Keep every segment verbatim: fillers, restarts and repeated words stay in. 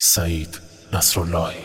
سعید نصراللهی.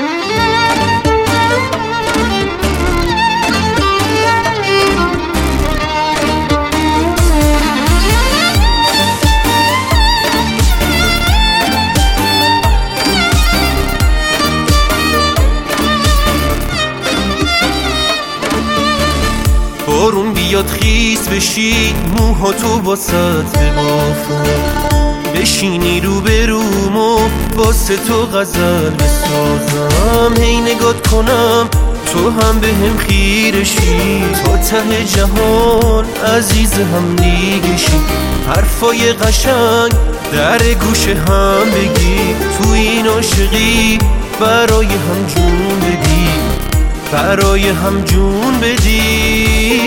بارون بیاد خیس بشی موهاتو واسط ببافم، بشینی رو به روم و واسه تو غزل بسازم، هی نگات کنم تو هم به هم خیرشی، تا ته جهان عزیز هم دیگه شی، حرفای قشنگ در گوش هم بگی، تو این عاشقی برای هم جون بدی، برای هم جون بدی.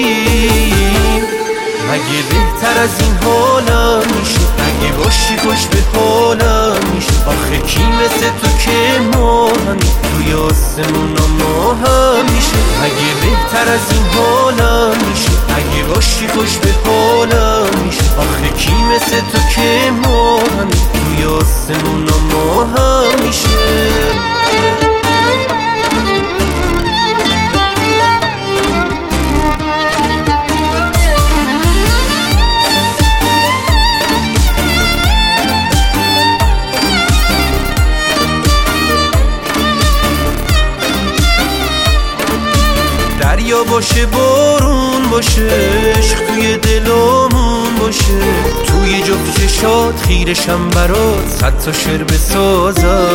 اگه بهتر از این حالم میشه، اگه باشی خوش به حالم میشه، آخه کی مثل تو که ما همی توی آسمونا ما هم میشه. اگه بهتر از این حالم میشه، اگه باشی خوش به حالم میشه، آخه کی مثل تو که ما همی توی آسمونا ما هم میشه. دریا باشه بارون باشه، عشق توی دلامون باشه، توی جفت چشات خیرشم برات صد تا شعر بسازم،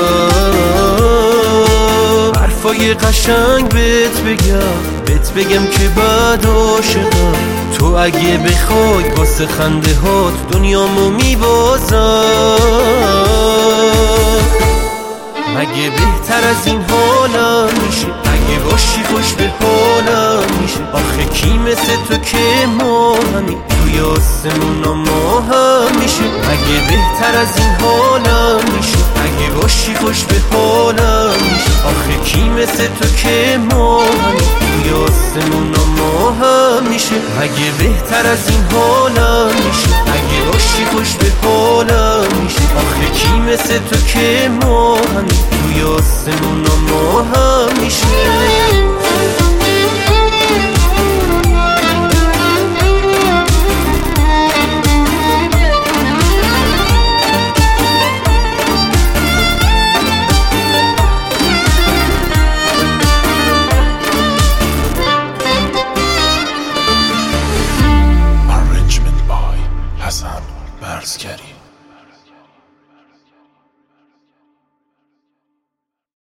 حرفای قشنگ بهت بگم، بهت بگم که بعد عاشقم، تو اگه بخوای واسه خنده هات دنیامو میبازم. مگه بهتر از این حالم میشه، اگه باشی خوش به حالم میشه، آخه کی مثل تو که ما همی توی آسمونا ما هم میشه. اگه بهتر از این حالم میشه، اگه باشی خوش به حالم میشه، آخه کی مثل تو که ما همی توی آسمونا ما هم میشه. اگه بهتر از این حالم میشه، اگه باشی خوش به حالم میشه، آخه کی مثل تو که ما همی توی آسمونا ما هم میشه.